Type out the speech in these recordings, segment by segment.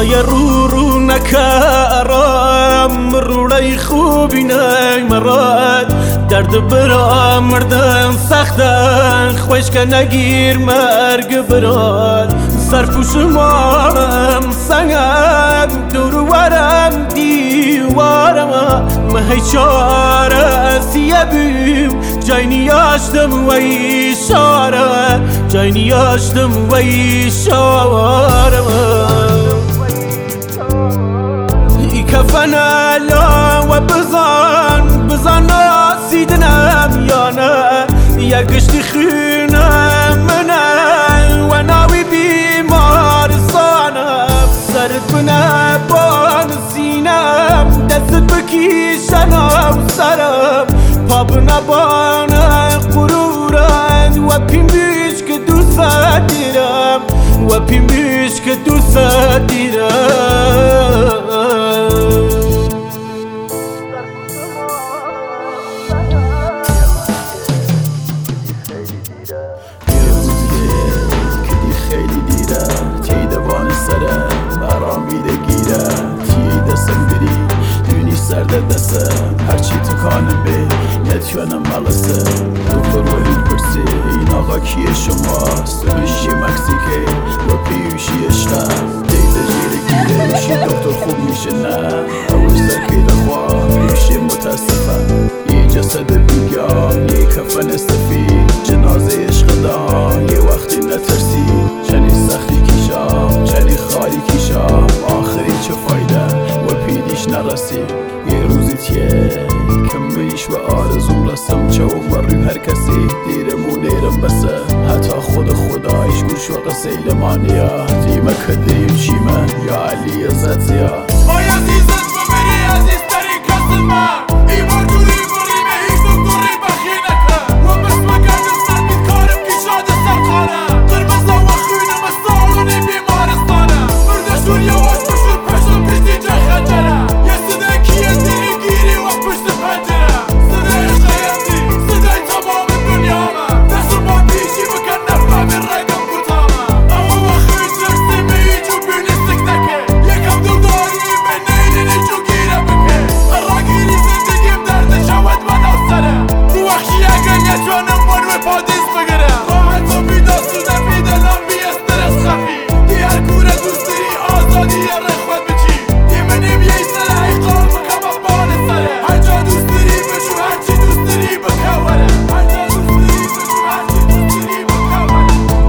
یه رو نکارم روی خوبی نیمرد درد برام مردن سختن خوش که نگیر مرگ براد سرپوش مارم سنگم دور ورم دیوارم مهی چاره سیه بیم جای نیاشتم و ایشاره جای نیاشتم و ایشاره ای کفن الا و بزان ناسیدنم یا نه یا گشتی خونم منه و ناوی بیمارستانم سرت بنه بان سینم دست بکیشنم سرم پا بنه بان قرورم و پیم بیش که دوست دیرم و پیم بیش که دوست دیرم سرد دستم هرچی تو کانم بی نتیانم مغزه دکتر وحید پرسی این آقا کیه شماست تو میشی مکسیکه و پیوشی اشتم دیده جیره گیره میشی دکتر خوب میشه نه اوش سرکیده خواه میشی متاسفم یه جسد بیگام یه کفن استفید جنازه عشق دام یه وقتی نترسی چنی سختی کیشام چنی خالی کیشام آخری چه فایده و پیدیش نرسی یه روزی تیه کم بیش و آرزوم رسم چوب بریم هر کسی دیرم و دیرم بسه حتی خدایش گوش و قسیل مانیا دیمه کدریم چیمه یا علی ازت زیاد آی عزیزت بمیری عزیزترین کس من ای برجوری بریمه هیچ دکتری بخی نکن و بس مگرد سربید کارم که شاد سرخانم قرمزه و خونم سالونی بیمارستانم برده شور یواش بشور پشم پشتی جای خنجرم یه صدای کیه دلی گیری و پشت پنجرم صدای عشقیتی صدای تمام دنیا من دست با پیشی بکن نفهم رگم کتامم اما وقتی ترسی میجو بینستک نکه یکم دل داری به نیلینی جو گیره بکه راگیری زندگیم درد شود من افسره رو وحشی اگر یه جانم من و پادیس بگرم راحت و بیداستونه بیدلم بی استرس خفی دی هر کوره دوست داری آزادی رخوت بچی دی منیم یه سلحی قام بکم بان سره هر جا دوست داری بشو هرچی دوست داری بکوره هر جا دوست داری بشو هرچی دوست داری بکوره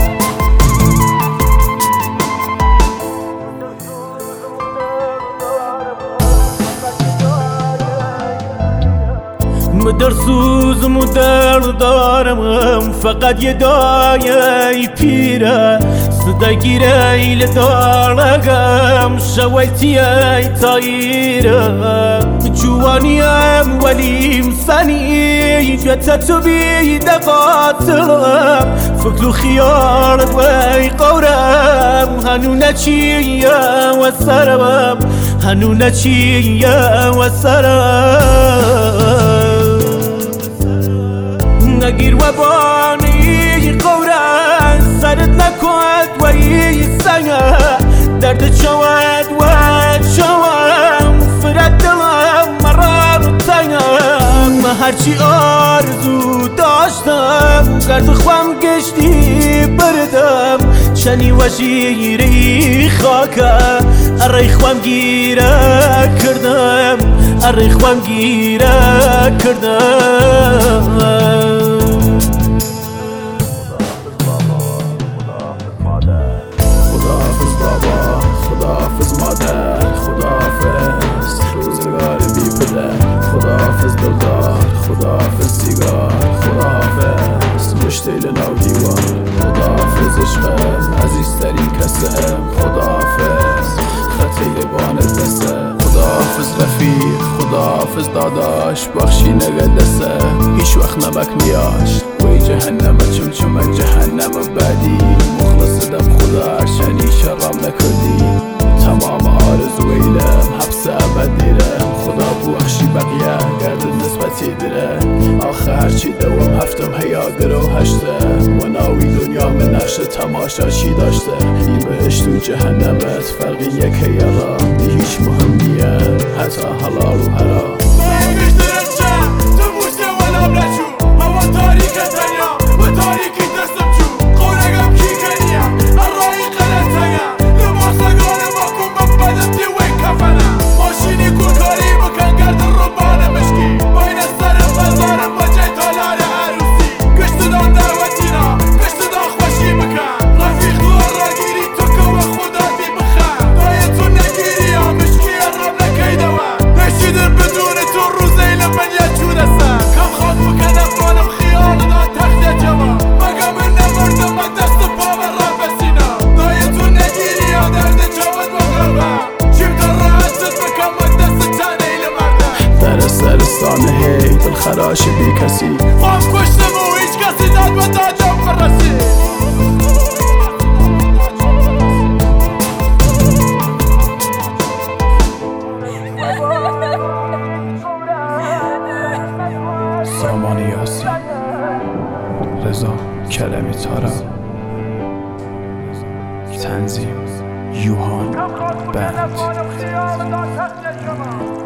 مدرسوزم و درد دارم فقط یه دایه پیره صدا گیره ایل دارم شویتی ای تایره جوانیم ولیم سنی جت تو بیده قاتلم فکر و خیالت وی قورم هنو نچیه و سرم هنو نچیه و سرم نگیر و بانی قورن سرت نکند و ای سنگه درد چود و چوم فرد دلم مرار تنگم هرچی آرزو داشتم گرد خوام گشتی بردم چنی و شیری خاکه اری خوام گیره کردم اری خوام گیره کردم خداحافظ مادر خداحافظ روزگار بی پدر خداحافظ دلدار خداحافظ سیگار خداحافظ مشتیل نو دیوار خداحافظ عشقم عزیزترین کسم خداحافظ خطیل بانت دسته خداحافظ رفیق خداحافظ داداش بخشی نگدسه هیچ وقت نمک نیاش وی جهنم چمچم جهنم بعدی مخلص دم خدا عرشنی شرم نکردی تمام آرزو ایلم حبس ابد دیرم خدا بو نقشی بقیه گردن نسبتی دره آخه هرچی دوم هفتم هیاگر و هشته مناوی دنیا من نقش تماشا چی داشته این بهشت و جهنمت فرقی یک هیالا هیچ مهم نیه حتی حلال و حرام سرستان هی دل خراش بی کسی خواهم کشتم و هیچ کسی داد و دادم فرسی سامان یاسی رضا کلمی تارم تنظیم یوهان بند